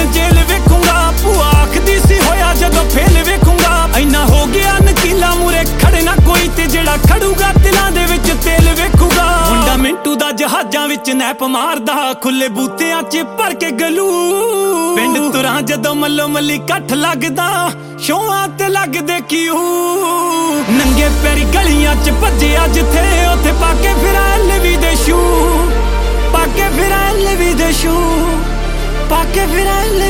Jail ਵੇਖੂੰਗਾ। ਭੂਆ ਆਖਦੀ ਸੀ ਹੋਇਆ ਜਦੋਂ ਫੇਲ ਵੇਖੂੰਗਾ। ਇੰਨਾ ਹੋ ਗਿਆ ਨਕੀਲਾ ਮੂਰੇ ਖੜੇ ਨਾ ਕੋਈ, ਤੇ ਜਿਹੜਾ ਖੜੂਗਾ ਦਿਲਾਂ ਦੇ ਵਿੱਚ ਤੇਲ ਵੇਖੂਗਾ। ਮੁੰਡਾ ਮਿੰਟੂ ਦਾ ਜਹਾਜ਼ਾਂ ਵਿੱਚ ਨੈਪ ਮਾਰਦਾ, ਖੁੱਲੇ ਬੂਤਿਆਂ 'ਚ ਭਰ ਕੇ ਗਲੂ। ਪਿੰਡ ਤੁਰਾਂ ਜਦੋਂ ਮੱਲੋ ਮੱਲੀ ਇਕੱਠ ਲੱਗਦਾ, ਸ਼ੋਆਂ ਤੇ ਲੱਗਦੇ ਕਿਉ। ਨੰਗੇ ਪੈਰੀ ਗਲੀਆਂ 'ਚ ਭੱਜਿਆ ਜਿੱਥੇ, ਉੱਥੇ ਪਾ ਕੇ ਫਿਰਾਂ ਐਲਵੀ ਦੇ ਸ਼ੂ, ਪਾ ਕੇ ਫਿਰਾਂ ਐਲਵੀ ਦੇ ਸ਼ੂ, ਪਾ ਕੇ ਫਿਰਾਂ